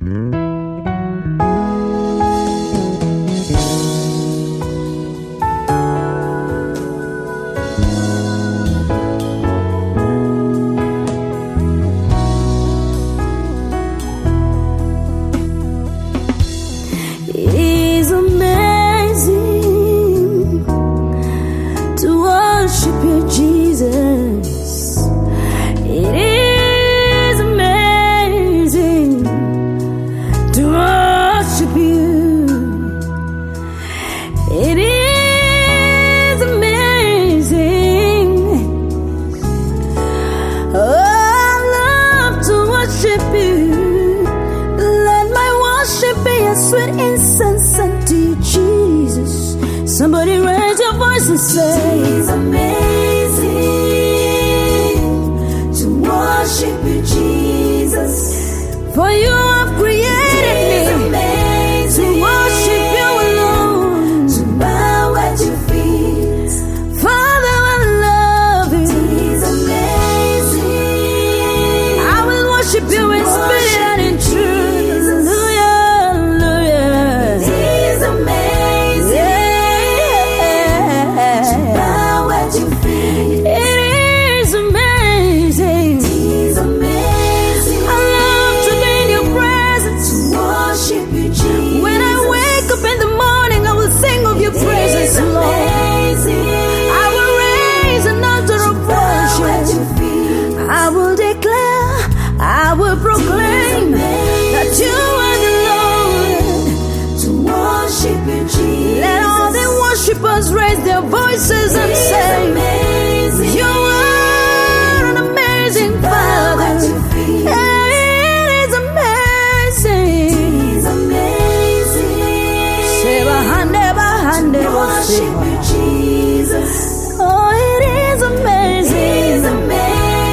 Somebody raise your voice and say, it's amazing to worship you, Jesus. For you have created me to worship you alone, to bow at your feet. Father, I love you. It's amazing. I will worship you in spirit and in truth. I will proclaim that you are the Lord, to worship you, Jesus. Let all the worshippers raise their voices and say, amazing. You are an amazing Father. It is amazing. It's amazing. Worship you, Jesus. Oh, it is amazing. It is amazing.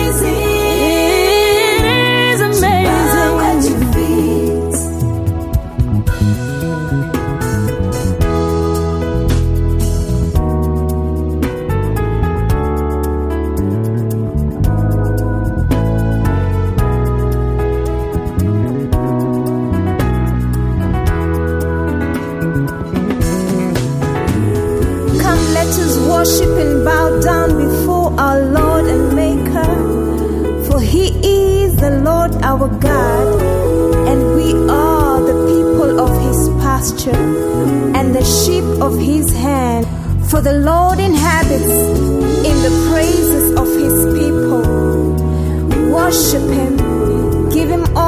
Let us worship and bow down before our Lord and Maker. For He is the Lord our God, and we are the people of His pasture and the sheep of His hand. For the Lord inhabits in the praises of His people. Worship Him, give Him